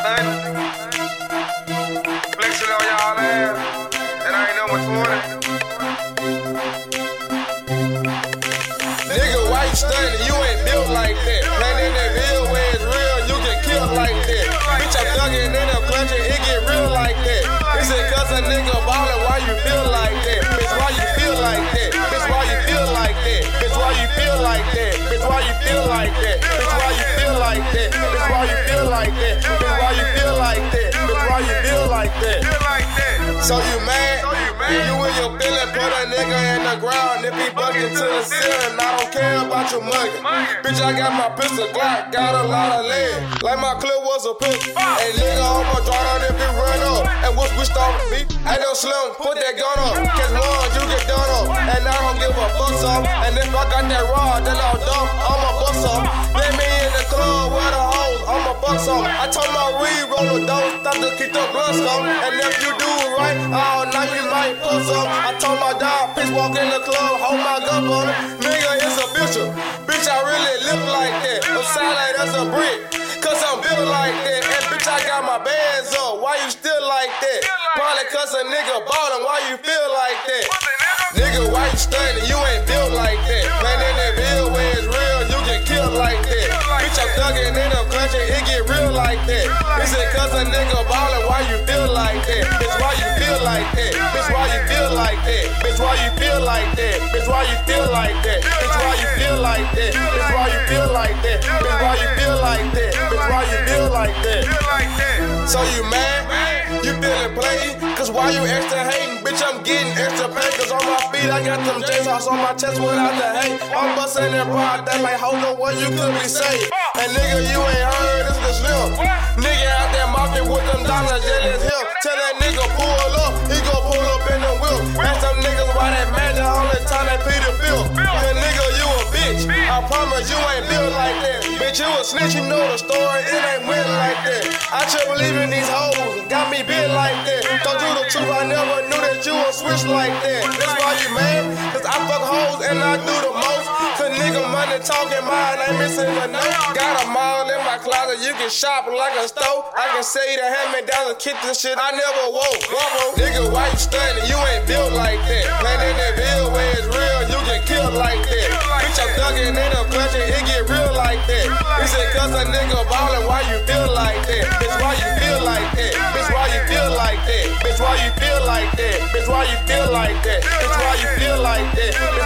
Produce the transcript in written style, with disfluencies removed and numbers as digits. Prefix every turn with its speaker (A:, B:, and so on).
A: nothing. Flexing on y'all ass, and I ain't number 20. Nigga, why you stunning? You ain't built like that. Playing in that bill where it's real, you get killed like that. Bitch, I'm thugging in a clutching, it get real like that. It's a cause a nigga ballin', why you feel like that? Bitch, why you feel like that? Bitch, why you feel like that? Bitch, why you feel like that? Bitch, why you feel like that? Bitch, why you feel like that? Bitch, why you feel like that? Bitch, why you feel like that? Bitch, why you feel like that? So you mad? You and your feelin', put a nigga in the ground. If he buckin' to the ceiling, I don't care about your muggin'. Bitch, I got my pistol Glock, got a lot of lead. Like my clip was a pick. And nigga, I'ma draw down if it run up. And what's we start to beat? Ain't no slim, put that gun up. Catch one, you get done up. And I don't give a fuck up. And if I got that rod, then I'll dump, I'ma bust up. Let me in the club with a hose, I'ma bust up. I told my weed roll a dope, stop to keep the blunts on. And if you do it right, all night you might bust up. I told my dog, bitch, walk in the club, hold my gun on it. Nigga, it's official. Bitch, I really live like that. I'm solid as a brick, cause I'm built like that. And bitch, I got my bands up, why you still like that? Probably cause a nigga bought him, why you feel like that? Nigga, why you stunning? You ain't built like that. Playing in that bill where it's real, you get killed like that. Bitch, I'm thugging in a country, it get real like that. It's a cause a nigga ballin', why you feel like that? Bitch, why you feel like that? Bitch, why you feel like that? Bitch, why you feel like that? Bitch, why you feel like that? Bitch, why you feel like that? Bitch, why you feel like that? Bitch, why you feel like that? Bitch, why you feel like that? So you mad? You feelin' played? Cause why you extra hating? Bitch, I'm getting extra paid. Cause on my feet, I got them J sauce on my chest without the hate. I'm bustin' that broad, that like, hold on, what you could be saying? And nigga, you ain't heard, this the slim. Nigga out there mocking with them dollars, yeah, it's him. Tell that nigga pull up, he gon' pull up in the wheel. Ask them niggas why that man the only time they pay the bill. Cause nigga, you a bitch. I promise you ain't built like that. Bitch, you a snitch, you know the story, it ain't went like that. I just believe in these hoes, got me bit like that. Told you the truth, I never knew that you would switch like that. That's why you mad, cause I fuck hoes and I do the most. Cause nigga money talking, mine ain't missing a note. Got a mall in my closet, you can shop like a stove. I can say the hand-me-downs and kick this shit, I never woke. Nigga, why you stunning? You ain't built like that. Playing in that bill where it's real, you get killed like that. Bitch, I'm thugging in a country, it get real like that. It's a cause a nigga ballin', why you feel like that? Bitch, why you feel like that? Bitch, why you feel like that? Bitch, why you feel like that? Bitch, why you feel like that? Bitch, why you feel like that?